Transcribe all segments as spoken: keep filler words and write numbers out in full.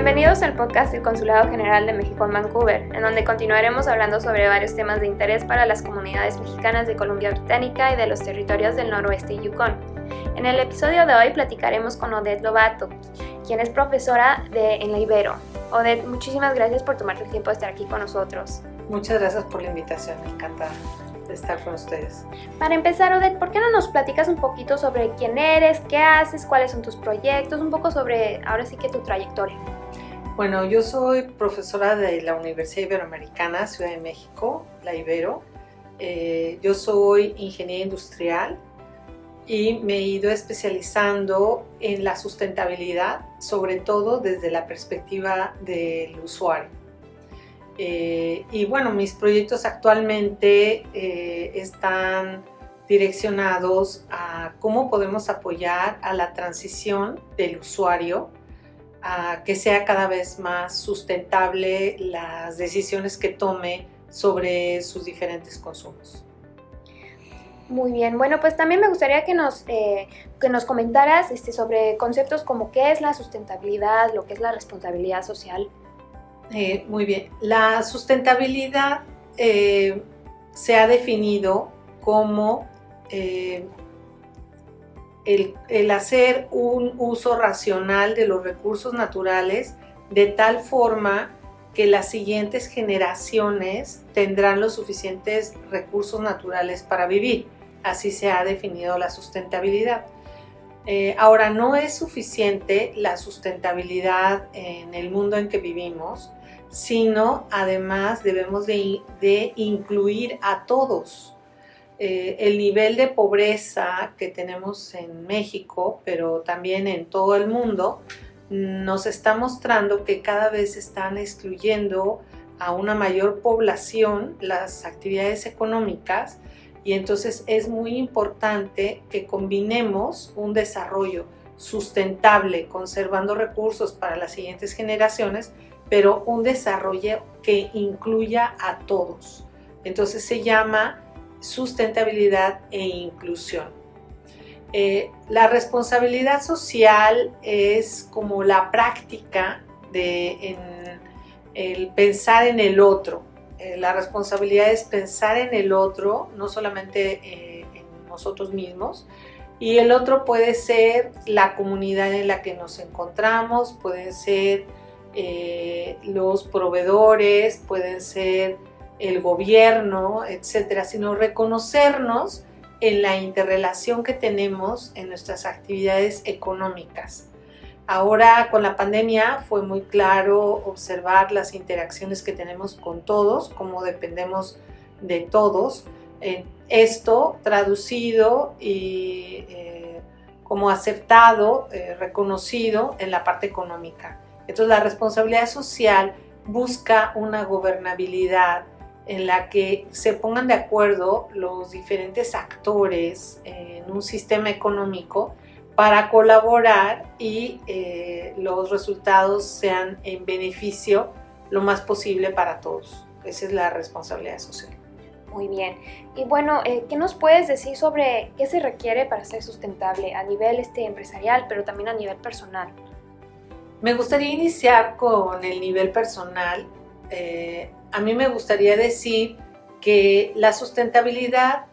Bienvenidos al podcast del Consulado General de México en Vancouver, en donde continuaremos hablando sobre varios temas de interés para las comunidades mexicanas de Columbia Británica y de los territorios del noroeste y Yukon. En el episodio de hoy platicaremos con Odette Lobato, quien es profesora de, en la Ibero. Odette, muchísimas gracias por tomarte el tiempo de estar aquí con nosotros. Muchas gracias por la invitación, me encanta de estar con ustedes. Para empezar, Odette, ¿por qué no nos platicas un poquito sobre quién eres, qué haces, cuáles son tus proyectos, un poco sobre, ahora sí que tu trayectoria? Bueno, yo soy profesora de la Universidad Iberoamericana, Ciudad de México, la Ibero. Eh, yo soy ingeniera industrial y me he ido especializando en la sustentabilidad, sobre todo desde la perspectiva del usuario. Eh, y bueno, mis proyectos actualmente eh, están direccionados a cómo podemos apoyar a la transición del usuario a que sea cada vez más sustentable las decisiones que tome sobre sus diferentes consumos. Muy bien, bueno, pues también me gustaría que nos, eh, que nos comentaras este, sobre conceptos como qué es la sustentabilidad, lo que es la responsabilidad social. Eh, muy bien, la sustentabilidad eh, se ha definido como eh, el, el hacer un uso racional de los recursos naturales de tal forma que las siguientes generaciones tendrán los suficientes recursos naturales para vivir. Así se ha definido la sustentabilidad. Eh, ahora, no es suficiente la sustentabilidad en el mundo en que vivimos, sino además debemos de, de incluir a todos. Eh, el nivel de pobreza que tenemos en México, pero también en todo el mundo, nos está mostrando que cada vez están excluyendo a una mayor población las actividades económicas, y entonces es muy importante que combinemos un desarrollo sustentable, conservando recursos para las siguientes generaciones, pero un desarrollo que incluya a todos. Entonces se llama sustentabilidad e inclusión. Eh, la responsabilidad social es como la práctica de en, el pensar en el otro. Eh, la responsabilidad es pensar en el otro, no solamente eh, en nosotros mismos, y el otro puede ser la comunidad en la que nos encontramos, pueden ser eh, los proveedores, pueden ser el gobierno, etcétera, sino reconocernos en la interrelación que tenemos en nuestras actividades económicas. Ahora con la pandemia fue muy claro observar las interacciones que tenemos con todos, cómo dependemos de todos. Eh, esto traducido y eh, como aceptado, eh, reconocido en la parte económica. Entonces la responsabilidad social busca una gobernabilidad en la que se pongan de acuerdo los diferentes actores en un sistema económico para colaborar y eh, los resultados sean en beneficio lo más posible para todos. Esa es la responsabilidad social. Muy bien. Y bueno, eh, ¿qué nos puedes decir sobre qué se requiere para ser sustentable a nivel este, empresarial, pero también a nivel personal? Me gustaría iniciar con el nivel personal. Eh, a mí me gustaría decir que la sustentabilidad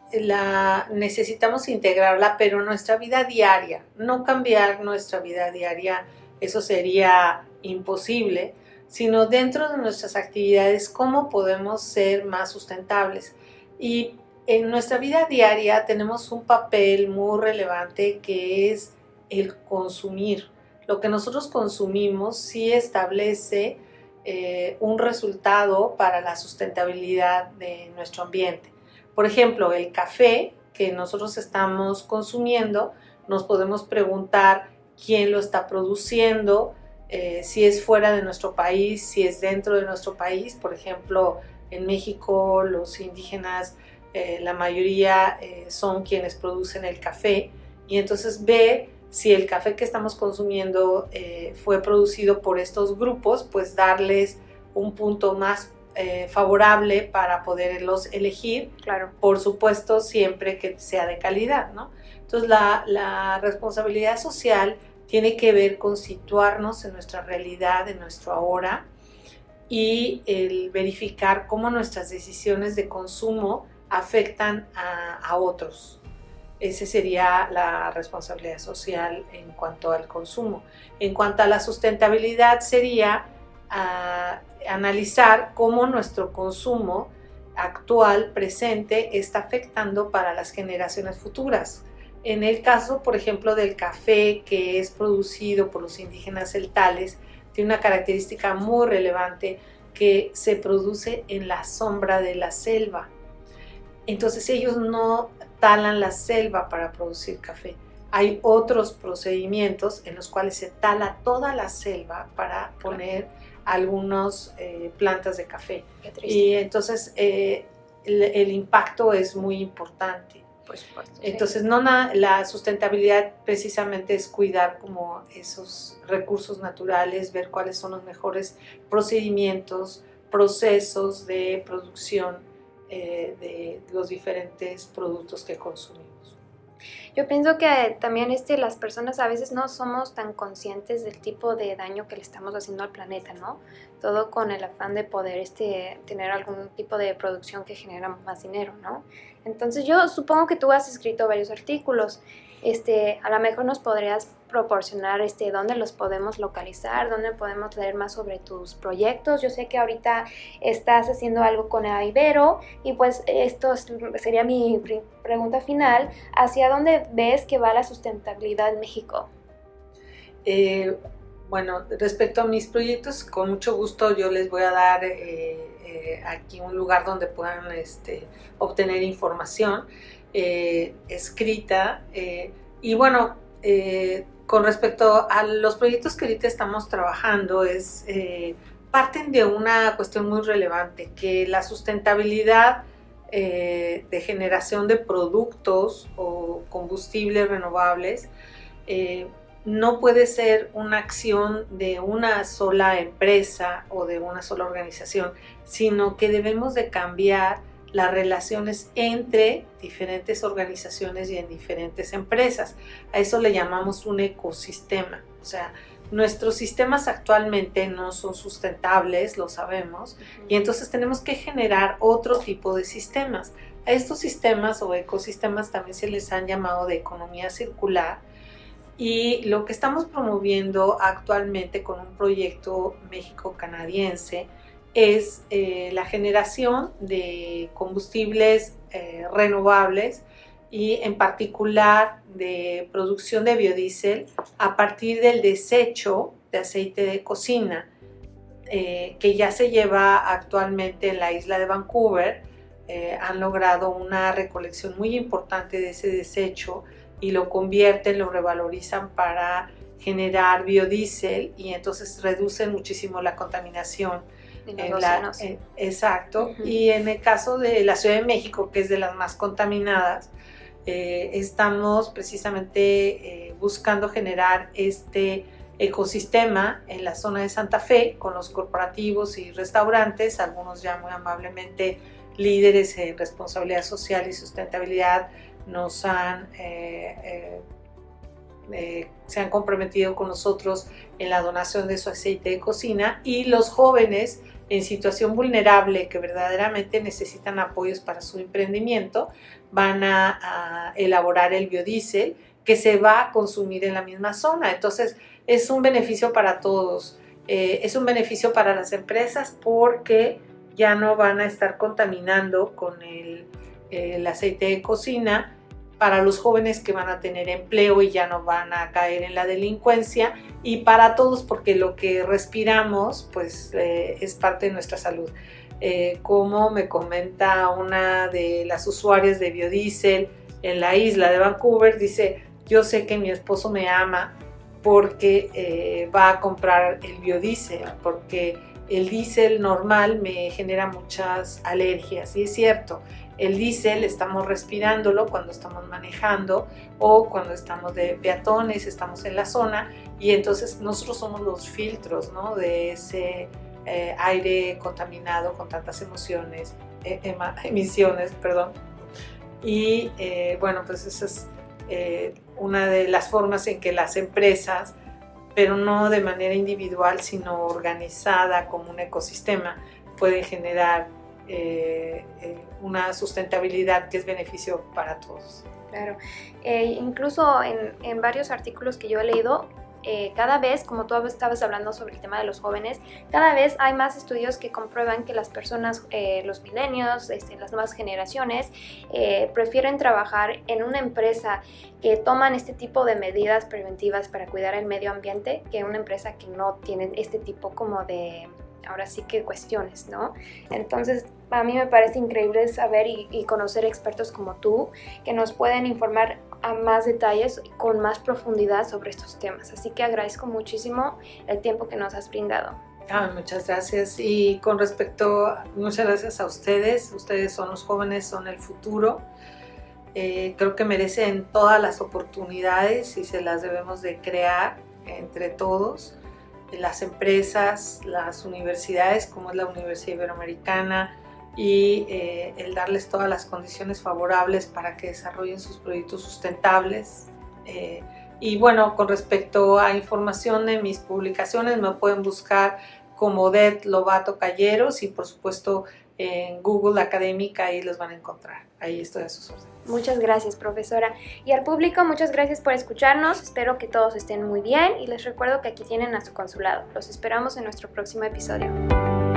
la necesitamos integrarla, pero en nuestra vida diaria, no cambiar nuestra vida diaria, eso sería imposible, sino dentro de nuestras actividades, cómo podemos ser más sustentables. Y en nuestra vida diaria tenemos un papel muy relevante que es el consumir. Lo que nosotros consumimos sí establece eh, un resultado para la sustentabilidad de nuestro ambiente. Por ejemplo, el café que nosotros estamos consumiendo, nos podemos preguntar quién lo está produciendo, eh, si es fuera de nuestro país, si es dentro de nuestro país. Por ejemplo, en México los indígenas, eh, la mayoría eh, son quienes producen el café, y entonces ver si el café que estamos consumiendo eh, fue producido por estos grupos, pues darles un punto más eh, favorable para poderlos elegir, Claro. Por supuesto siempre que sea de calidad, ¿no? Entonces la, la responsabilidad social tiene que ver con situarnos en nuestra realidad, en nuestro ahora, y el verificar cómo nuestras decisiones de consumo afectan a, a otros. Esa sería la responsabilidad social en cuanto al consumo. En cuanto a la sustentabilidad sería uh, analizar cómo nuestro consumo actual, presente, está afectando para las generaciones futuras. En el caso, por ejemplo, del café que es producido por los indígenas celtales, tiene una característica muy relevante que se produce en la sombra de la selva. Entonces ellos no talan la selva para producir café. Hay otros procedimientos en los cuales se tala toda la selva para poner algunas eh, plantas de café. Y entonces eh, el, el impacto es muy importante. Por supuesto, sí. Entonces no na, la sustentabilidad precisamente es cuidar como esos recursos naturales, ver cuáles son los mejores procedimientos, procesos de producción eh, de los diferentes productos que consumimos. Yo pienso que también este, las personas a veces no somos tan conscientes del tipo de daño que le estamos haciendo al planeta, ¿no? Todo con el afán de poder este, tener algún tipo de producción que genera más dinero, ¿no? Entonces yo supongo que tú has escrito varios artículos. Este, a lo mejor nos podrías proporcionar este, dónde los podemos localizar, dónde podemos leer más sobre tus proyectos. Yo sé que ahorita estás haciendo algo con Ibero y pues esto sería mi pregunta final. ¿Hacia dónde ves que va la sustentabilidad en México? Eh, bueno, respecto a mis proyectos, con mucho gusto yo les voy a dar eh, eh, aquí un lugar donde puedan este, obtener información eh, escrita eh, y bueno, eh, con respecto a los proyectos que ahorita estamos trabajando, es, eh, parten de una cuestión muy relevante, que la sustentabilidad eh, de generación de productos o combustibles renovables eh, no puede ser una acción de una sola empresa o de una sola organización, sino que debemos de cambiar las relaciones entre diferentes organizaciones y en diferentes empresas. A eso le llamamos un ecosistema. O sea, nuestros sistemas actualmente no son sustentables, lo sabemos, uh-huh. y entonces tenemos que generar otro tipo de sistemas. A estos sistemas o ecosistemas también se les han llamado de economía circular, y lo que estamos promoviendo actualmente con un proyecto México-canadiense es eh, la generación de combustibles eh, renovables y en particular de producción de biodiesel a partir del desecho de aceite de cocina eh, que ya se lleva actualmente en la isla de Vancouver. Eh, han logrado una recolección muy importante de ese desecho y lo convierten, lo revalorizan para generar biodiesel y entonces reducen muchísimo la contaminación. En la, en, exacto, uh-huh. Y en el caso de la Ciudad de México, que es de las más contaminadas, eh, estamos precisamente eh, buscando generar este ecosistema en la zona de Santa Fe con los corporativos y restaurantes, algunos ya muy amablemente líderes en responsabilidad social y sustentabilidad nos han eh, eh, Eh, se han comprometido con nosotros en la donación de su aceite de cocina, y los jóvenes en situación vulnerable que verdaderamente necesitan apoyos para su emprendimiento van a, a elaborar el biodiesel que se va a consumir en la misma zona. Entonces es un beneficio para todos, eh, es un beneficio para las empresas porque ya no van a estar contaminando con el, el aceite de cocina, para los jóvenes que van a tener empleo y ya no van a caer en la delincuencia, y para todos porque lo que respiramos pues eh, es parte de nuestra salud. Eh, como me comenta una de las usuarias de biodiesel en la isla de Vancouver, dice: yo sé que mi esposo me ama porque eh, va a comprar el biodiesel, porque el diésel normal me genera muchas alergias, y es cierto. El diésel estamos respirándolo cuando estamos manejando o cuando estamos de peatones, estamos en la zona, y entonces nosotros somos los filtros, ¿no?, de ese eh, aire contaminado con tantas emociones, eh, ema, emisiones, perdón. Y eh, bueno, pues esa es eh, una de las formas en que las empresas pero no de manera individual, sino organizada como un ecosistema, puede generar eh, eh, una sustentabilidad que es beneficio para todos. Claro, eh, incluso en, en varios artículos que yo he leído, eh, cada vez, como tú estabas hablando sobre el tema de los jóvenes, cada vez hay más estudios que comprueban que las personas, eh, los milenios, este, las nuevas generaciones, eh, prefieren trabajar en una empresa que toman este tipo de medidas preventivas para cuidar el medio ambiente que una empresa que no tiene este tipo como de, ahora sí que cuestiones, ¿no? Entonces, a mí me parece increíble saber y, y conocer expertos como tú que nos pueden informar a más detalles y con más profundidad sobre estos temas. Así que agradezco muchísimo el tiempo que nos has brindado. Ah, muchas gracias. Y con respecto, muchas gracias a ustedes. Ustedes son los jóvenes, son el futuro. Eh, creo que merecen todas las oportunidades y se las debemos de crear entre todos. Las empresas, las universidades, como es la Universidad Iberoamericana, y eh, el darles todas las condiciones favorables para que desarrollen sus proyectos sustentables. Eh, y bueno, con respecto a información en mis publicaciones, me pueden buscar como Odette Lobato Calleros y por supuesto en Google Académica, ahí los van a encontrar. Ahí estoy a sus órdenes. Muchas gracias, profesora. Y al público, muchas gracias por escucharnos. Espero que todos estén muy bien y les recuerdo que aquí tienen a su consulado. Los esperamos en nuestro próximo episodio.